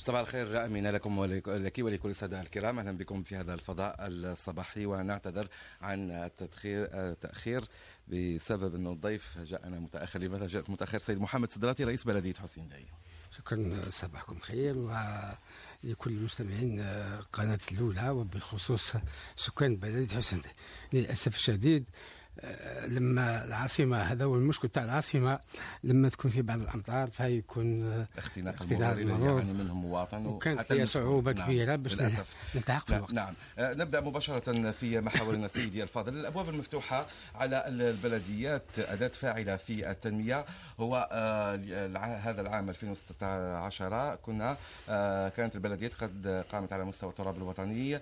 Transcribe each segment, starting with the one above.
صباح الخير أمين لكم ولك ولكل السادة الكرام. أهلا بكم في هذا الفضاء الصباحي، ونعتذر عن التأخير بسبب أن الضيف جاءنا متأخر. لماذا جاءت متأخر؟ سيد محمد سدراتي رئيس بلدية حسين داي. شكرا، صباحكم خير ولكل المستمعين قناة الأولى وبالخصوص سكان بلدية حسين داي. للأسف الشديد لما العاصمة، هذا هو المشكل تاع العاصمة، لما تكون في بعض الأمطار فيكون اختناق المرور يعني منهم مواطن، وكانت فيها صعوبة كبيرة باش نلتحق في الوقت. نعم. نبدأ مباشرة في محاورنا سيدي الفاضل. الأبواب المفتوحة على البلديات أداة فاعلة في التنمية. هو هذا العام 2016 كانت البلديات قد قامت على مستوى التراب الوطني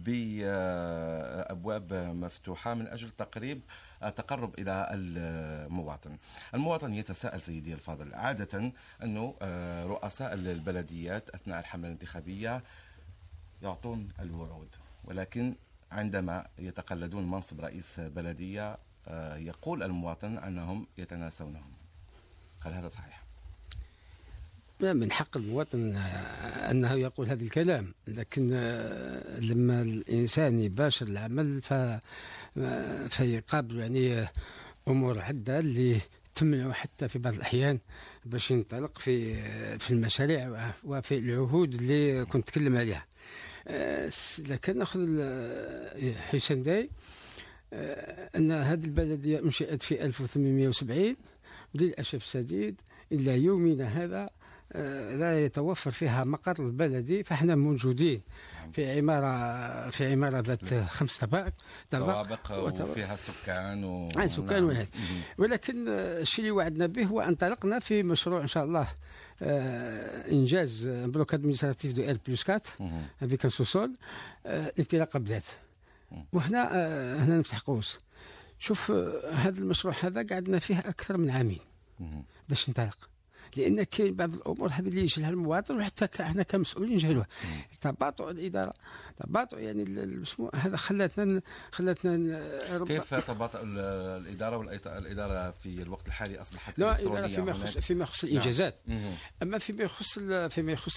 بأبواب مفتوحة من أجل تقرب إلى المواطن يتساءل سيدي الفاضل عادة أنه رؤساء البلديات أثناء الحملة الانتخابية يعطون الوعود، ولكن عندما يتقلدون منصب رئيس بلدية يقول المواطن أنهم يتناسونهم. هل هذا صحيح؟ من حق المواطن أنه يقول هذا الكلام، لكن لما الإنسان يباشر العمل فيقابل يعني أمور عدة اللي تمنع حتى في بعض الأحيان باش ينطلق في المشاريع وفي العهود اللي كنت نتكلم عليها. لكن نأخذ حسين داي، أن هذه البلدية انشئت في 1870 وللأسف الشديد إلا يومنا هذا لا يتوفر فيها مقر البلدي. فاحنا موجودين في عمارة ذات 5 طوابق وفيها سكان سكان وهذا. ولكن الشيء اللي وعدنا به هو انطلقنا في مشروع ان شاء الله انجاز بلوك ادمينستراتيف دو ال بلس 4 افيك ان سوسول. انطلاقه بدات، وهنا نفتح قوس. شوف هذا المشروع هذا قعدنا فيه اكثر من عامين باش ننطلق، لان كاين بعض الامور هذه اللي يجهلها المواطن وحتى احنا كمسؤولين نجهلوها. تباطؤ الاداره، تباطؤ يعني هذا خلاتنا كيف تباطؤ الاداره والاداره في الوقت الحالي اصبحت لا الكترونيه فيما يخص الانجازات. اما فيما يخص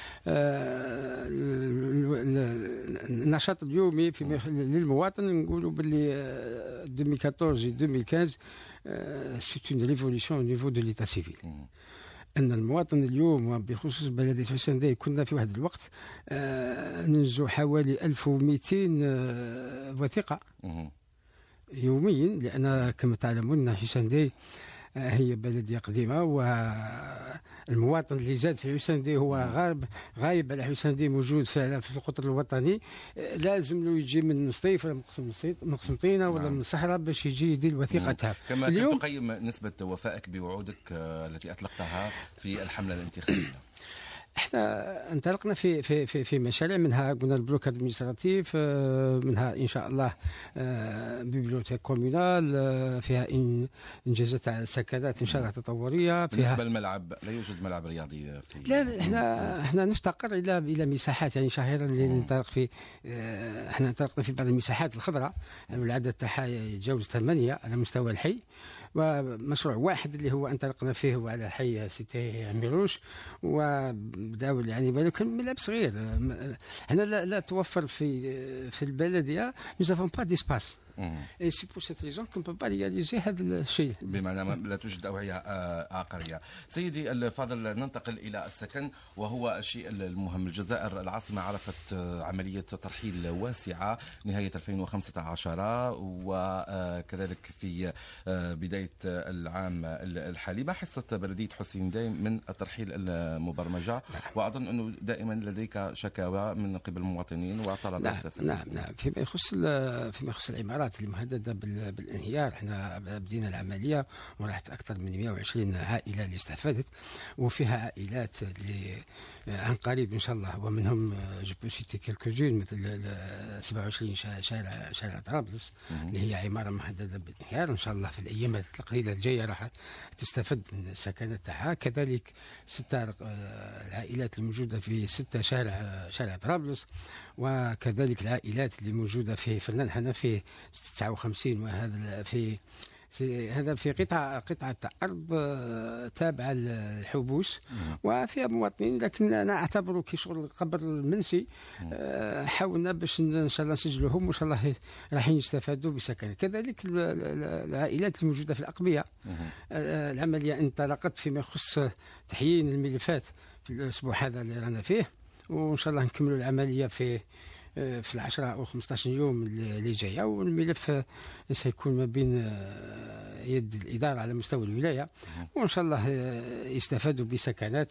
النشاط اليومي للمواطن، نقولوا باللي 2014 2015 c'est une révolution au niveau de l'état civil. أن المواطن اليوم بخصوص بلدية حسين داي، كنا في واحد الوقت ننجو حوالي 1200 وثيقة يوميا، لأن كما تعلمون حسين داي هي بلدية قديمة، والمواطن اللي زاد في حسين داي هو غايب على حسين داي، موجود في القطر الوطني، لازم له يجي من سطيف ولا من قسنطينة ولا من الصحراء باش يجي يدير الوثيقة تاعه. كما كيف تقيم نسبة وفائك بوعودك التي أطلقتها في الحملة الانتخابية؟ احنا انطلقنا في مشاريع، منها قلنا البلوك ادمينستراتيف، منها ان شاء الله بيبليوتيك كومونال، فيها انجازات على سكنات ان شاء الله تطوريه. بالنسبه للملعب لا يوجد ملعب رياضي في لا، احنا نفتقر الى مساحات يعني شهيره اللي ننطلق في. احنا انطلقنا في بعض المساحات الخضراء، العدد تاعها يتجاوز 8 على مستوى الحي، ومشروع واحد اللي هو انطلقنا فيه هو على حي سيتي عميروش، وبداو يعني بالو كان ملعب صغير. هنا لا توفر في البلديه، nous n'avons pas d'espace. Et c'est pour cette raison qu'on ne peut pas réaliser هذا الشيء. بمعنى لا توجد أوعية عقارية. سيدي الفاضل، ننتقل إلى السكن، وهو الشيء المهم. الجزائر العاصمة عرفت عملية ترحيل واسعة نهاية 2015 وكذلك في بداية العام الحالي. ما حصة بلدية حسين داي من الترحيل المبرمجة؟ وأظن أنه دائما لديك شكاوى من قبل المواطنين وطلبات. نعم. فيما يخص العمارات اللي مهدده بالانهيار، احنا بدينا العمليه وراحت اكثر من 120 عائله اللي استفادت، وفيها عائلات اللي عن قريب ان شاء الله، ومنهم جو بو سيتي كيلكوزون مثل 27 شارع طرابلس اللي هي عماره مهدده بالانهيار. ان شاء الله في الايام القليله الجايه راح تستفد من السكنات تاعها. كذلك 6 العائلات الموجوده في 6 شارع طرابلس، وكذلك العائلات اللي موجوده في فنان حنا في 59 وهذا في هذا في قطعة أرض تابعة للحبوس وفيها مواطنين، لكن أنا أعتبره كشغل قبر المنسي. حاولنا باش إن شاء الله نسجلوهم وإن شاء الله راح يستفادوا بسكن. كذلك العائلات الموجودة في الأقبية، العملية انطلقت فيما يخص تحيين الملفات في الأسبوع هذا اللي رانا فيه، وإن شاء الله نكملوا العملية في 10 أو 15 يوم اللي جايه، والملف سيكون ما بين يد الإدارة على مستوى الولاية، وإن شاء الله يستفادوا بسكنات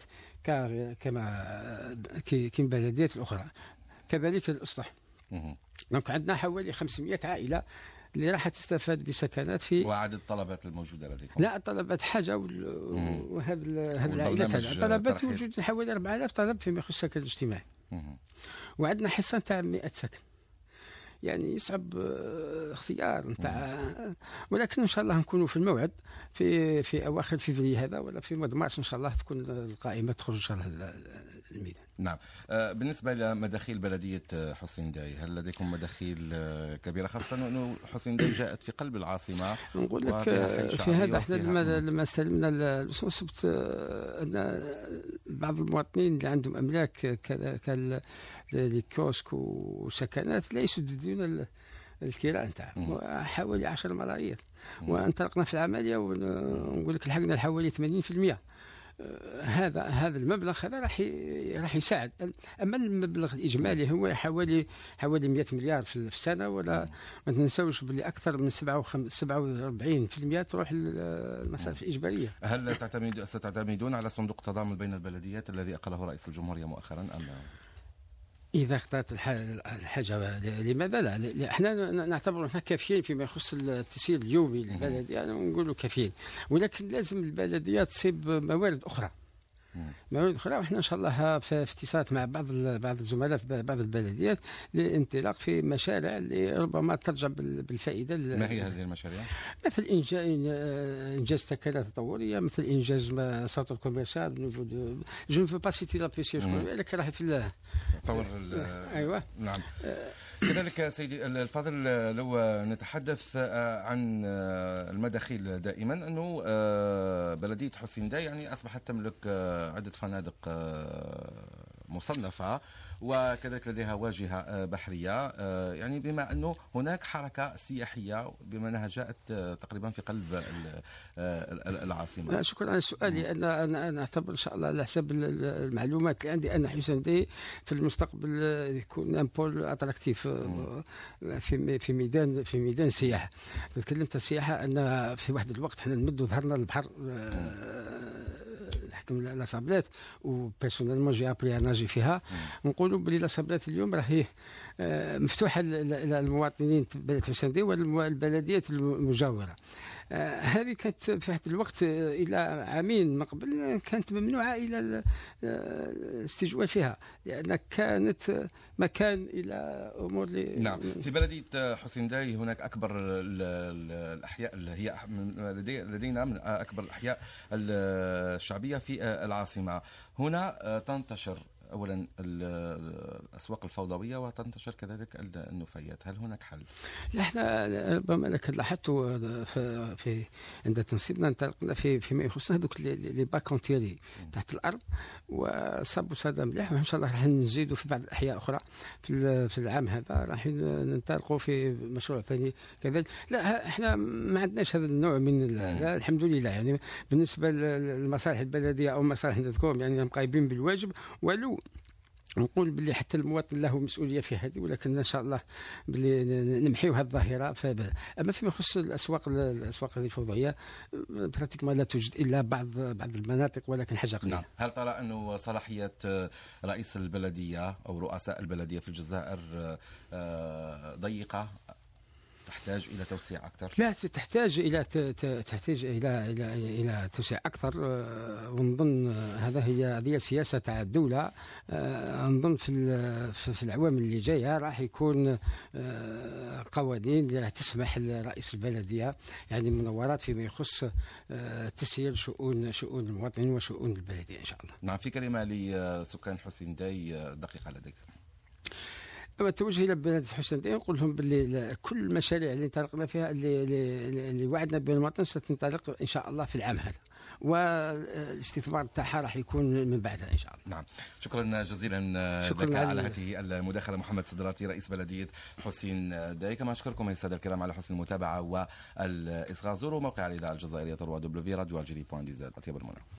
كما البلديات الأخرى. كذلك الأسطح، دونك عندنا حوالي 500 عائلة اللي راح تستفاد بسكنات في. وعدد الطلبات الموجودة لديكم؟ لا، الطلبات حاجة، وهذا العائلات الطلبات موجود حوالي 4000 طلب فيما يخص السكن الاجتماعي. وعندنا حصة نتاع 100 سكن، يعني يصعب اختيار نتاع، ولكن ان شاء الله نكونوا في الموعد في اواخر فيفري هذا ولا في مارس ان شاء الله تكون القائمه تخرج ان شاء الله الميدان. نعم. بالنسبه لمداخيل بلديه حسين داي، هل لديكم مداخيل كبيره، خاصه انه حسين داي جاءت في قلب العاصمه؟ نقول لك في هذا احنا لما استلمنا السبت ان بعض المواطنين اللي عندهم املاك كالكيوسك وسكنات لا يسددون الكراء نتاعهم، حوالي 10 ملايير، وانطلقنا في العمليه ونقول لك لحقنا حوالي 80%. هذا المبلغ هذا راح يساعد. اما المبلغ الاجمالي هو حوالي 100 مليار في السنه، ولا ما تنساوش باللي اكثر من 47% تروح للمصاريف الاجباريه. هل ستعتمدون على صندوق التضامن بين البلديات الذي اقله رئيس الجمهوريه مؤخرا ام؟ إذا اختارت الحاجة لماذا لا؟ احنا نعتبر احنا كافيين فيما يخص التسيير اليومي للبلدية، يعني نقولوا كافيين، ولكن لازم البلدية تصيب موارد أخرى. وإحنا إن شاء الله في اتصالات مع بعض الزملاء في بعض البلديات للانطلاق في مشاريع اللي ربما ترجع بالفائدة. ما هي هذه المشاريع؟ مثل إنجاز سكنات تطورية، مثل إنجاز سنتر كوميرسيال. جو نفو با سيتي لا بيسي، ولكن راح في تطور. أيوة، نعم. كذلك سيدي الفاضل، لو نتحدث عن المداخيل دائما، أنه بلدية حسين داي يعني أصبحت تملك عدة فنادق مصنفة، وكذلك لديها واجهة بحرية، يعني بما أنه هناك حركة سياحية بما أنها جاءت تقريبا في قلب العاصمة. شكرا على السؤال. أنا أعتبر إن شاء الله على حسب المعلومات اللي عندي أن حسين داي في المستقبل يكون ان بول اتراكتيف في ميدان سياحة. تكلمت السياحة أن في واحد الوقت حنا نمدوا ظهرنا للبحر، نحكم لا صابلات، وبيرسونيلمون جي ابري ناجي فيها. نقولوا بلي لا صابلات اليوم راهي مفتوحه للمواطنين بلديه حسين داي والبلديات المجاوره. هذه كانت في واحد الوقت الى عامين من قبل كانت ممنوعه الى الاستجواب فيها، لان كانت مكان الى امور نعم. في بلديه حسين داي هناك اكبر الاحياء اللي هي لدينا من اكبر الاحياء الشعبيه في العاصمه. هنا تنتشر اولا الاسواق الفوضويه وتنتشر كذلك النفايات، هل هناك حل؟ لا، احنا ربما لك لاحظتوا في عند تنصيبنا انطلقنا فيما يخص هذوك لي باكونتيري تحت الارض، وصابوا صدى مليح، وان شاء الله راح نزيدوا في بعض الاحياء اخرى في العام هذا، راح ننطلقوا في مشروع ثاني كذلك. لا، احنا ما عندناش هذا النوع من لا الحمد لله، يعني بالنسبه للمصالح البلديه او مصالح عندكم يعني قايمين بالواجب، ولو نقول باللي حتى المواطن له مسؤوليه في هذه، ولكن ان شاء الله باللي نمحيو هذه الظاهره. اما فيما يخص الاسواق الفوضويه براتيكما لا توجد الا بعض المناطق، ولكن حاجه قليله. نعم. هل ترى انه صلاحيه رئيس البلديه او رؤساء البلديه في الجزائر ضيقه، تحتاج الى توسيع اكثر؟ لا، تحتاج الى توسيع اكثر، ونظن هذه سياسه تاع الدوله. نظن في العوامل اللي جايه راح يكون قوانين اللي تسمح لرئيس البلديه يعني منورات فيما يخص تسيير شؤون المواطنين وشؤون البلديه ان شاء الله. نعم. في كلمه لسكان حسين داي دقيقه لديك. التوجه الى بلاد حسن الدين، نقول لهم باللي كل المشاريع اللي انطلقنا فيها اللي وعدنا بها المواطن ستنطلق ان شاء الله في العام هذا، والاستثمار تاعها راح يكون من بعدها ان شاء الله. نعم، شكرا جزيلا لك على هذه المداخله محمد صدراتي رئيس بلديه حسين داي. كما اشكركم الساده الكرام على حسن المتابعه والاصغاء. زوروا موقع الاذاعه الجزائريه www.radio-algerie.dz. اطيب المنى.